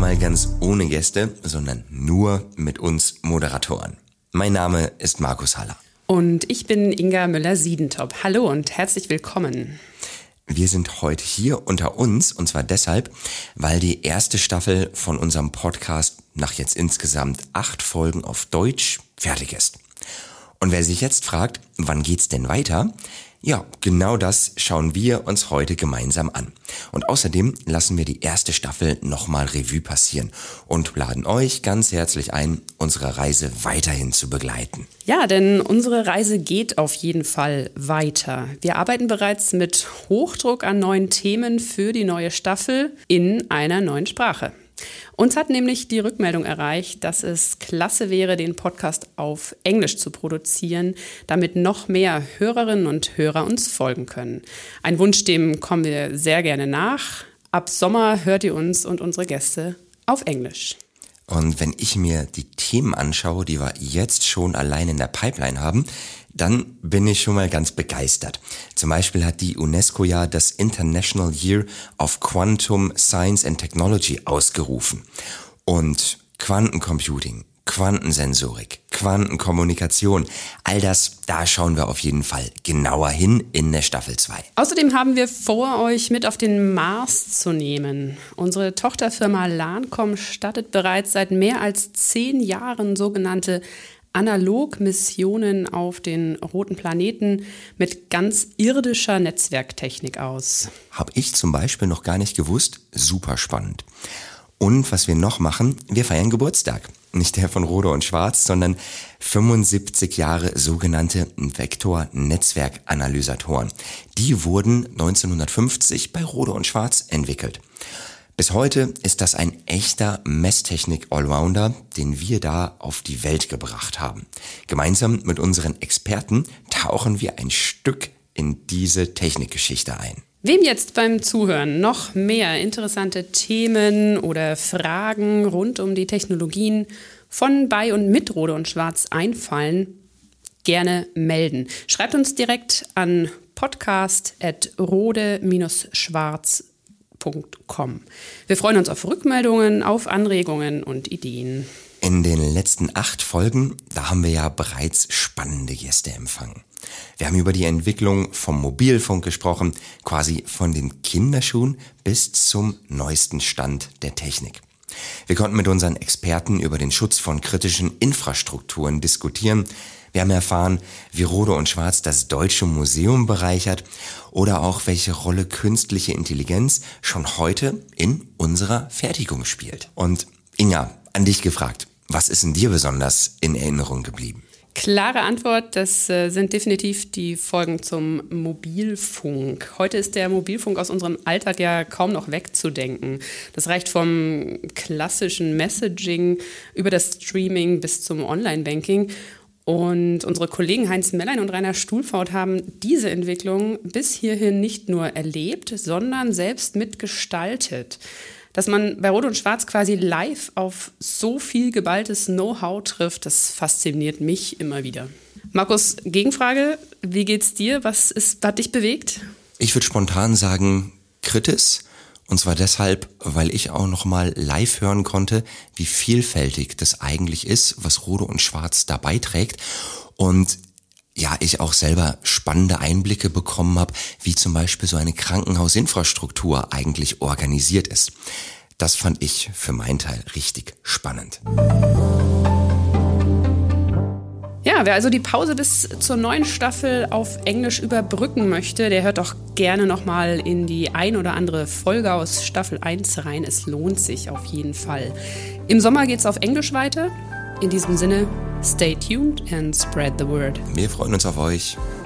Mal ganz ohne Gäste, sondern nur mit uns Moderatoren. Mein Name ist Markus Haller. Und ich bin Inga Müller-Siedentop. Hallo und herzlich willkommen. Wir sind heute hier unter uns und zwar deshalb, weil die erste Staffel von unserem Podcast nach jetzt insgesamt 8 Folgen auf Deutsch fertig ist. Und wer sich jetzt fragt, wann geht's denn weiter? Ja, genau das schauen wir uns heute gemeinsam an. Und außerdem lassen wir die erste Staffel nochmal Revue passieren und laden euch ganz herzlich ein, unsere Reise weiterhin zu begleiten. Ja, denn unsere Reise geht auf jeden Fall weiter. Wir arbeiten bereits mit Hochdruck an neuen Themen für die neue Staffel in einer neuen Sprache. Uns hat nämlich die Rückmeldung erreicht, dass es klasse wäre, den Podcast auf Englisch zu produzieren, damit noch mehr Hörerinnen und Hörer uns folgen können. Ein Wunsch, dem kommen wir sehr gerne nach. Ab Sommer hört ihr uns und unsere Gäste auf Englisch. Und wenn ich mir die Themen anschaue, die wir jetzt schon allein in der Pipeline haben, dann bin ich schon mal ganz begeistert. Zum Beispiel hat die UNESCO ja das International Year of Quantum Science and Technology ausgerufen. Und Quantencomputing, Quantensensorik, Quantenkommunikation, all das, da schauen wir auf jeden Fall genauer hin in der Staffel 2. Außerdem haben wir vor, euch mit auf den Mars zu nehmen. Unsere Tochterfirma LANCOM startet bereits seit mehr als 10 Jahren sogenannte Analogmissionen auf den roten Planeten mit ganz irdischer Netzwerktechnik aus. Habe ich zum Beispiel noch gar nicht gewusst. Super spannend. Und was wir noch machen, wir feiern Geburtstag. Nicht der von Rohde und Schwarz, sondern 75 Jahre sogenannte Vektornetzwerkanalysatoren. Die wurden 1950 bei Rohde und Schwarz entwickelt. Bis heute ist das ein echter Messtechnik-Allrounder, den wir da auf die Welt gebracht haben. Gemeinsam mit unseren Experten tauchen wir ein Stück in diese Technikgeschichte ein. Wem jetzt beim Zuhören noch mehr interessante Themen oder Fragen rund um die Technologien von, bei und mit Rohde und Schwarz einfallen, gerne melden. Schreibt uns direkt an podcast@rode-schwarz.com. Wir freuen uns auf Rückmeldungen, auf Anregungen und Ideen. In den letzten 8 Folgen, da haben wir ja bereits spannende Gäste empfangen. Wir haben über die Entwicklung vom Mobilfunk gesprochen, quasi von den Kinderschuhen bis zum neuesten Stand der Technik. Wir konnten mit unseren Experten über den Schutz von kritischen Infrastrukturen diskutieren. Wir haben erfahren, wie Rohde und Schwarz das Deutsche Museum bereichert oder auch welche Rolle künstliche Intelligenz schon heute in unserer Fertigung spielt. Und Inga, an dich gefragt, was ist in dir besonders in Erinnerung geblieben? Klare Antwort, das sind definitiv die Folgen zum Mobilfunk. Heute ist der Mobilfunk aus unserem Alltag ja kaum noch wegzudenken. Das reicht vom klassischen Messaging über das Streaming bis zum Online-Banking. Und unsere Kollegen Heinz Mellein und Rainer Stuhlfort haben diese Entwicklung bis hierhin nicht nur erlebt, sondern selbst mitgestaltet. Dass man bei Rot und Schwarz quasi live auf so viel geballtes Know-how trifft, das fasziniert mich immer wieder. Markus, Gegenfrage, wie geht's dir? Was hat dich bewegt? Ich würde spontan sagen, Kritis. Und zwar deshalb, weil ich auch nochmal live hören konnte, wie vielfältig das eigentlich ist, was Rohde und Schwarz da beiträgt. Und ja, ich auch selber spannende Einblicke bekommen habe, wie zum Beispiel so eine Krankenhausinfrastruktur eigentlich organisiert ist. Das fand ich für meinen Teil richtig spannend. Ja, wer also die Pause bis zur neuen Staffel auf Englisch überbrücken möchte, der hört doch gerne nochmal in die ein oder andere Folge aus Staffel 1 rein. Es lohnt sich auf jeden Fall. Im Sommer geht's auf Englisch weiter. In diesem Sinne, stay tuned and spread the word. Wir freuen uns auf euch.